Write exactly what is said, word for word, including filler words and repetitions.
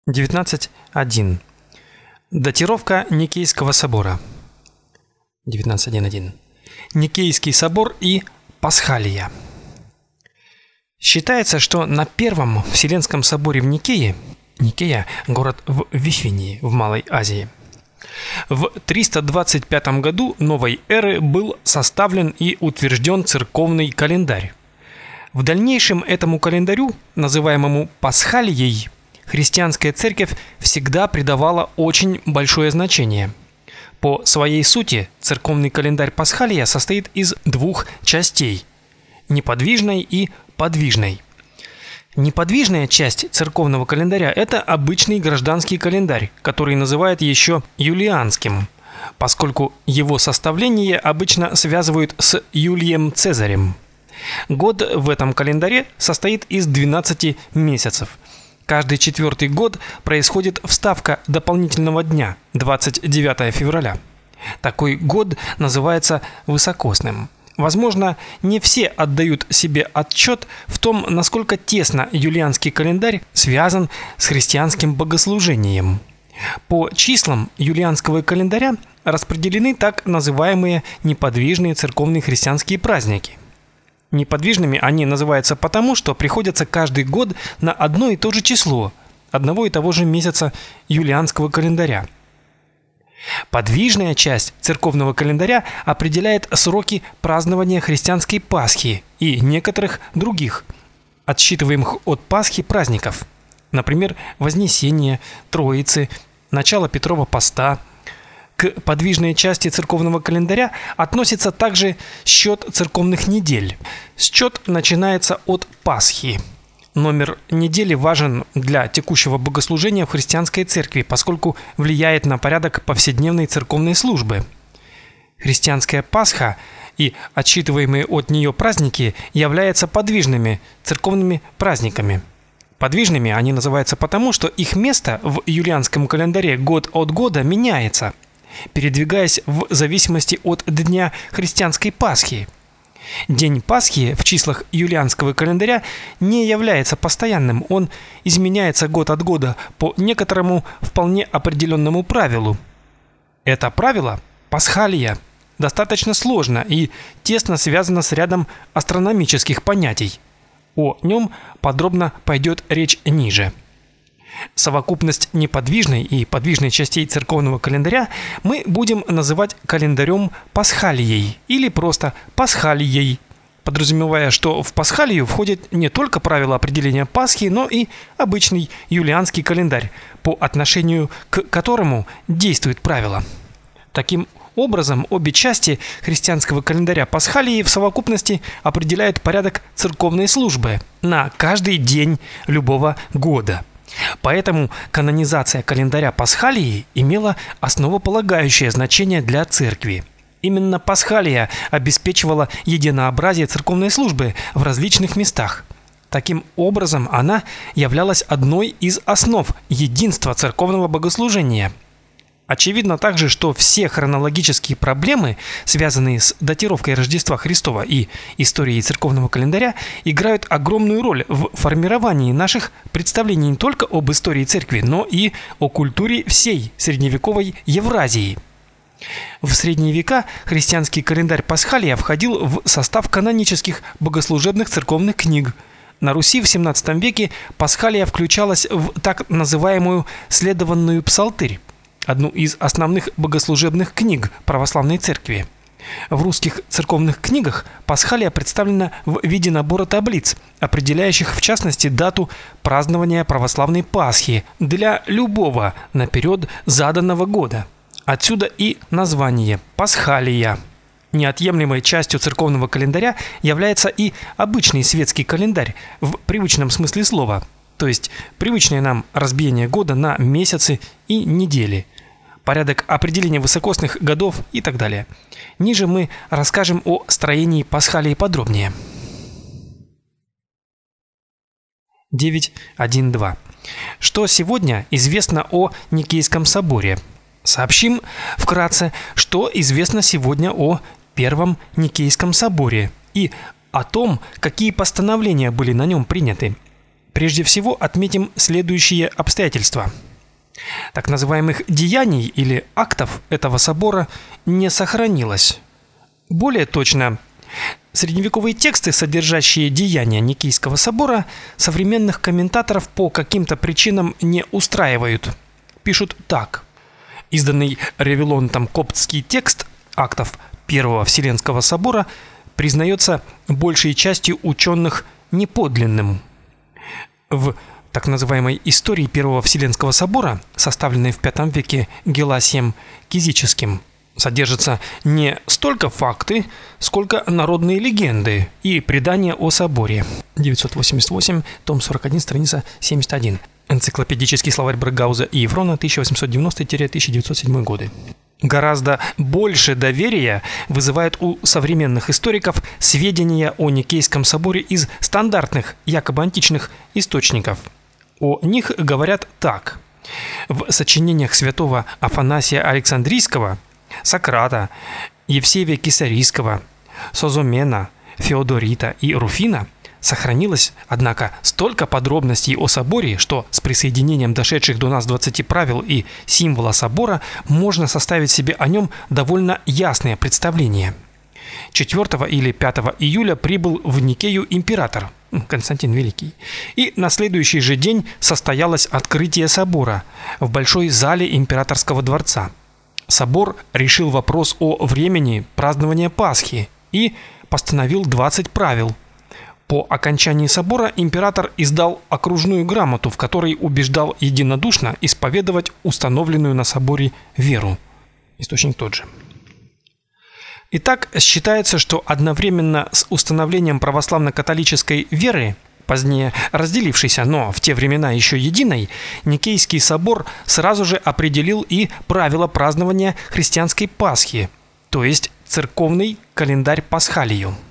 девятнадцать один. Датировка Никейского собора. девятнадцать один один. Никейский собор и Пасхалия. Считается, что на первом Вселенском соборе в Никее, Никея город в Вифинии, в Малой Азии, в триста двадцать пятом году новой эры был составлен и утвержден церковный календарь. В дальнейшем этому календарю, называемому Пасхалией, христианская церковь всегда придавала очень большое значение. По своей сути, церковный календарь Пасхалия состоит из двух частей: неподвижной и подвижной. Неподвижная часть церковного календаря – это обычный гражданский календарь, который называют еще юлианским, поскольку его составление обычно связывают с Юлием Цезарем. Год в этом календаре состоит из двенадцати месяцев. Каждый четвертый год происходит вставка дополнительного дня, двадцать девятого февраля. Такой год называется высокосным. Возможно, не все отдают себе отчет в том, насколько тесно юлианский календарь связан с христианским богослужением. По числам юлианского календаря распределены так называемые неподвижные церковные христианские праздники. Неподвижными они называются потому, что приходятся каждый год на одно и то же число одного и того же месяца юлианского календаря. Подвижная часть церковного календаря определяет сроки празднования христианской Пасхи и некоторых других отсчитываемых от Пасхи праздников, например, Вознесения, Троицы, начало Петрова поста. К подвижной части церковного календаря относится также счет церковных недель. Счет начинается от Пасхи. Номер недели важен для текущего богослужения в христианской церкви, поскольку влияет на порядок повседневной церковной службы. Христианская Пасха и отсчитываемые от нее праздники являются подвижными церковными праздниками. Подвижными они называются потому, что их место в юлианском календаре год от года меняется, передвигаясь в зависимости от дня христианской Пасхи. День Пасхи в числах юлианского календаря не является постоянным, он изменяется год от года по некоторому вполне определенному правилу. Это правило, Пасхалия, достаточно сложно и тесно связано с рядом астрономических понятий. О нем подробно пойдет речь ниже. Совокупность неподвижной и подвижной частей церковного календаря мы будем называть календарем Пасхалией или просто Пасхалией, подразумевая, что в Пасхалию входит не только правило определения Пасхи, но и обычный юлианский календарь, по отношению к которому действует правило. Таким образом, обе части христианского календаря Пасхалии в совокупности определяют порядок церковной службы на каждый день любого года. Поэтому канонизация календаря Пасхалии имела основополагающее значение для церкви. Именно Пасхалия обеспечивала единообразие церковной службы в различных местах. Таким образом, она являлась одной из основ единства церковного богослужения. Очевидно также, что все хронологические проблемы, связанные с датировкой Рождества Христова и историей церковного календаря, играют огромную роль в формировании наших представлений не только об истории церкви, но и о культуре всей средневековой Евразии. В средние века христианский календарь Пасхалия входил в состав канонических богослужебных церковных книг. На Руси в семнадцатом веке Пасхалия включалась в так называемую следованную псалтырь, одну из основных богослужебных книг православной церкви. В русских церковных книгах Пасхалия представлена в виде набора таблиц, определяющих в частности дату празднования православной Пасхи для любого наперед заданного года. Отсюда и название Пасхалия. Неотъемлемой частью церковного календаря является и обычный светский календарь в привычном смысле слова, то есть привычное нам разбиение года на месяцы и недели, порядок определения высокосных годов и так далее. Ниже мы расскажем о строении Пасхалии подробнее. девять один два. Что сегодня известно о Никейском соборе? Сообщим вкратце, что известно сегодня о Первом Никейском соборе и о том, какие постановления были на нем приняты. Прежде всего отметим следующие обстоятельства. Так называемых деяний или актов этого собора не сохранилось. Более точно, средневековые тексты, содержащие деяния Никейского собора, современных комментаторов по каким-то причинам не устраивают. Пишут так: изданный Ревелонтом коптский текст актов Первого Вселенского собора признается большей частью ученых неподлинным. В так называемой истории Первого Вселенского собора, составленной в пятом веке Геласием Кизическим, содержатся не столько факты, сколько народные легенды и предания о соборе. девятьсот восемьдесят восемь, том сорок один, страница семьдесят один. Энциклопедический словарь Берггауза и Еврона, тысяча восемьсот девяностый — тысяча девятьсот седьмой годы. Гораздо больше доверия вызывают у современных историков сведения о Никейском соборе из стандартных, якобы античных источников. О них говорят так: в сочинениях святого Афанасия Александрийского, Сократа, Евсевия Кесарийского, Созомена, Феодорита и Руфина сохранилось, однако, столько подробностей о соборе, что с присоединением дошедших до нас двадцати правил и символа собора можно составить себе о нем довольно ясное представление. четвёртого или пятого июля прибыл в Никею император Константин Великий, и на следующий же день состоялось открытие собора в большой зале императорского дворца. Собор решил вопрос о времени празднования Пасхи и постановил двадцать правил. По окончании собора император издал окружную грамоту, в которой убеждал единодушно исповедовать установленную на соборе веру. Источник тот же. Итак, считается, что одновременно с установлением православно-католической веры, позднее разделившейся, но в те времена еще единой, Никейский собор сразу же определил и правила празднования христианской Пасхи, то есть церковный календарь Пасхалию.